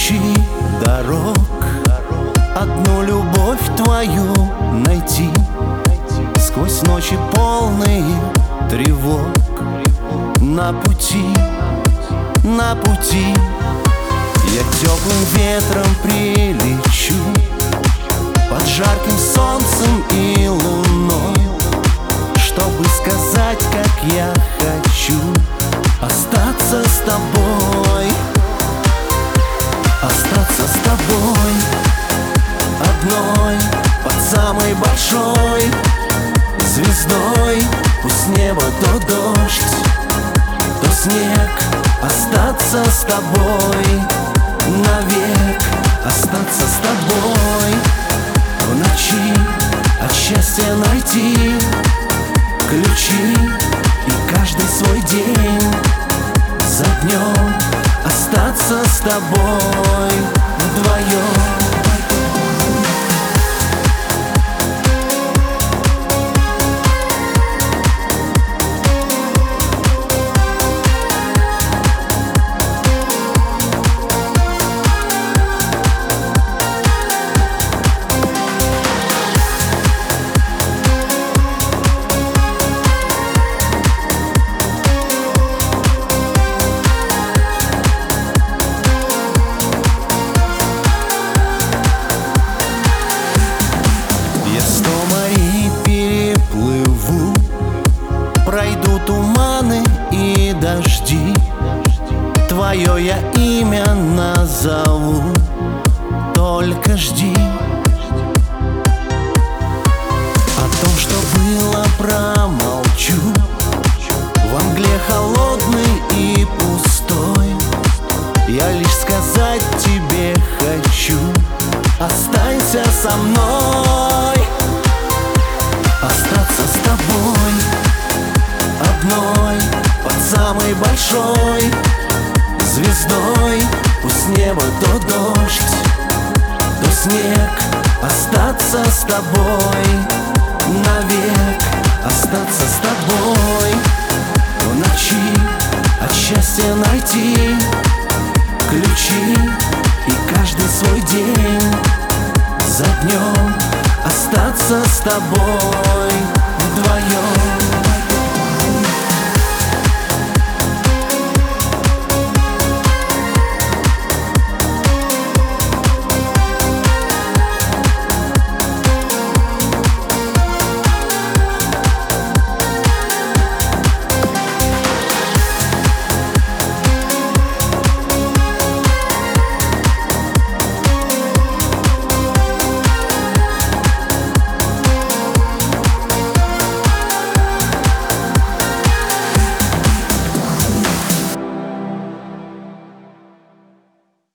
ключи дорог, одну любовь твою найти сквозь ночи полные тревог. На пути я теплым ветром прилечу, под жарким солнцем и луной, чтобы сказать, как я хочу остаться с тобой. Остаться с тобой одной под самой большой звездой. Пусть небо то дождь, то снег. Остаться с тобой навек. Остаться с тобой в ночи, от счастья найти ключи и каждый свой день за днем. Остаться с тобой вдвоем. Пройду туманы и дожди, твое я имя назову. Только жди. О том, что было, промолчу. Во мгле холодной и пустой я лишь сказать тебе хочу: останься со мной. Остаться с тобой одной под самой большой звездой. Пусть небо то дождь, то снег. Остаться с тобой навек. Остаться с тобой в ночи, от счастья найти ключи и каждый свой день за днем. Остаться с тобой вдвоем.